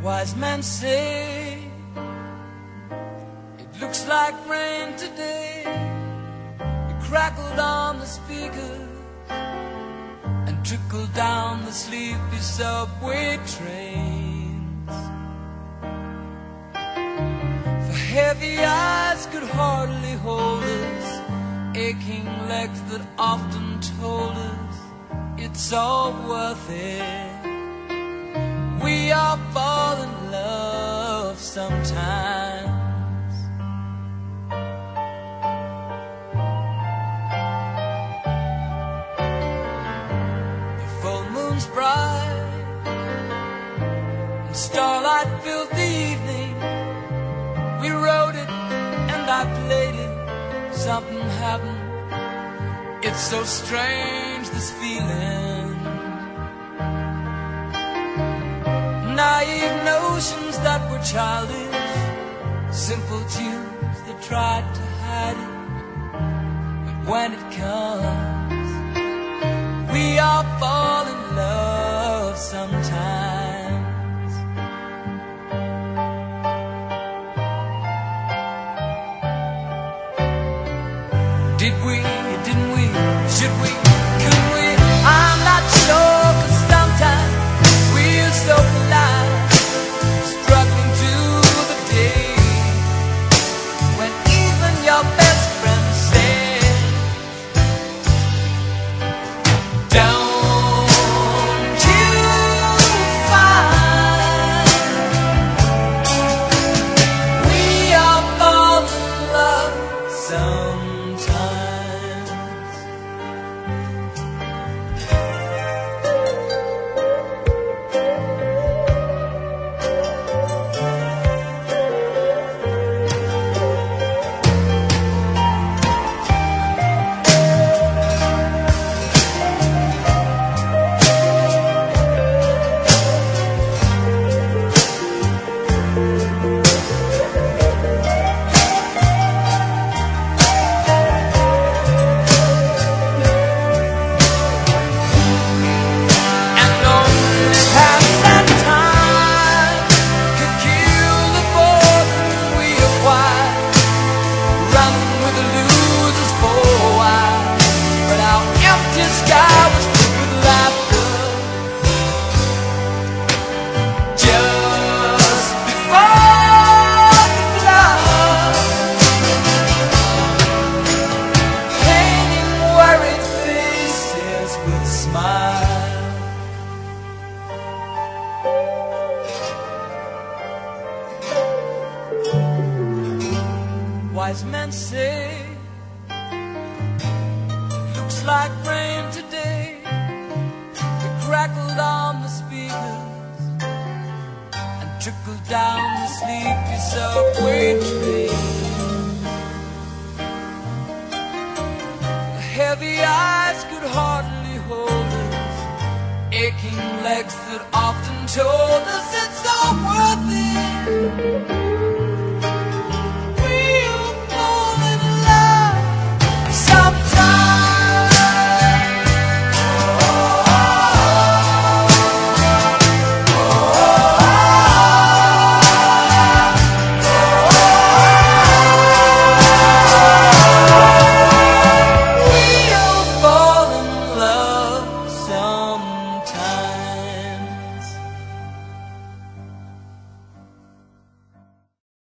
Wise men say it looks like rain today. It crackled on the speakers and trickled down the sleepy subway trains. For heavy eyes could hardly hold us, aching legs that often told us it's all worth it. We all fall in love sometimes. The full moon's bright and starlight filled the evening. We wrote it and I played it. Something happened. It's so strange, this feeling. Naive notions that were childish, simple tunes that tried to hide it. But when it comes, we all fall in love sometimes. Did we, didn't we, should we, could we? I'm not sure, 'cause sometimes we're so blind, struggling to the day when even your best friend says, don't you find we all fall in love sometimes? Wise men say it looks like rain today. It crackled on the speakers and trickled down the sleepy subway train. The heavy eyes could hardly hold us, aching legs that often told us it's all worth it.